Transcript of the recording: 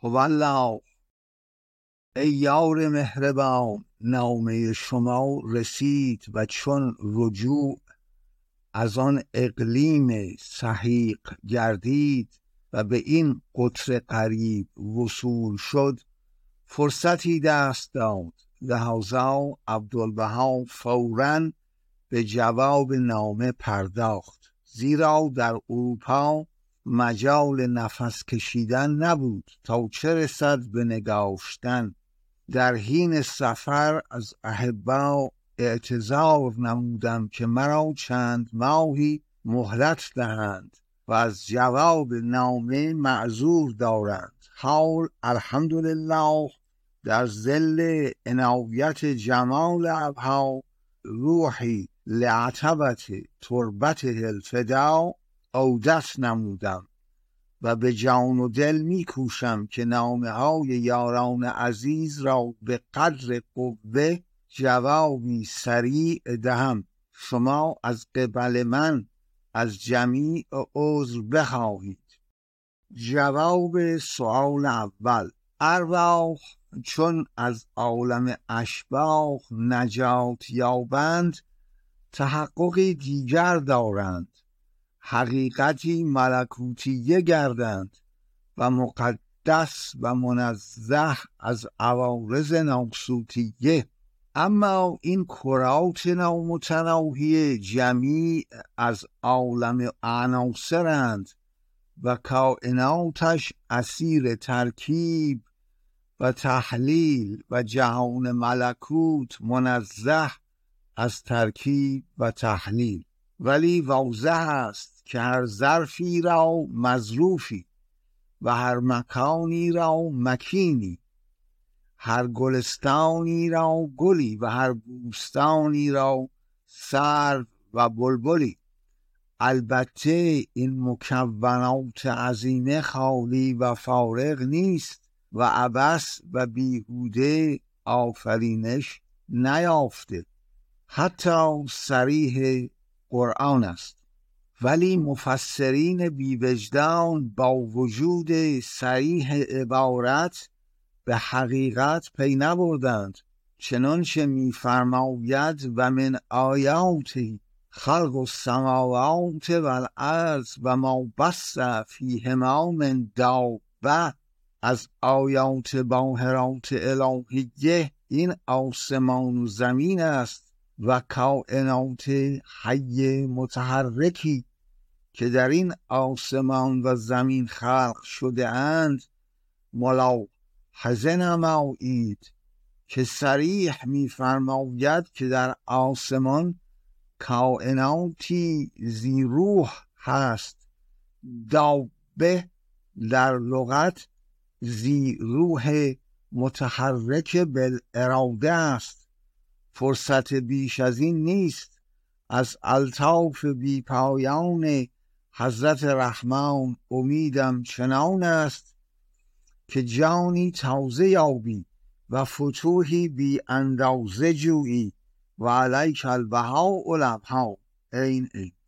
والله ای یار مهربان، نامه شما رسید و چون رجوع از آن اقلیم سحیق گردید و به این قطر قریب وصول شد، فرصتی دست داد. لحاظا عبدالبها فوراً به جواب نامه پرداخت، زیرا در اروپا مجال نفس کشیدن نبود تا چه رسد به نگاشتن. در حین سفر از احبا اعتذار نمودم که مرا چند ماهی مهلت دهند و از جواب نامه معذور دارند. حال الحمدلله در ظل عنایت جمال ابها روحی لعتبت تربته الفدا عودت نمودم و به جان و دل می کوشم که نامه های یاران عزیز را به قدر قوه جوابی سریع دهم. شما از قبل من از جمیع عذر بخواهید. جواب سؤال اول: ارواح چون از عالم اشباح نجات یابند تحققی دیگر دارند، حقیقتی ملکوتیه گردند و مقدس و منزه از عوارض ناسوتیه. اما این کرات نامتناهی جمیع از عالم عناصرند و کائناتش اسیر ترکیب و تحلیل و جهان ملکوت منزه از ترکیب و تحلیل. ولی واضح است که هر ظرفی را مظروفی و هر مکانی را مکینی، هر گلستانی را گلی و هر بوستانی را سرو و بلبلی. البته این مکونات عظیمه خالی و فارغ نیست و عبث و بیهوده آفرینش نیافته. حتی صریح قرآن است. ولی مفسرین بی‌وجدان با وجود صریح عبارت به حقیقت پی نبردند، چنانچه می‌فرماید و من آیاته خلق السماوات والارض و ما بث فیهما من دابه. از آیات باهرات الهیه این آسمان و زمین است و کائنات حی متحرکی که در این آسمان و زمین خلق شده اند ملاحظه نمایید که صریح می‌فرماید که در آسمان کائناتی ذی روح هست. دابه در لغت ذی روح متحرک بالاراده است. فرصت بیش از این نیست. از الطاف بی پایان حضرت رحمان امیدم چنان است که جانی تازه یابی و فتوحی بی اندازه جویی و علیک البهاء الابها. این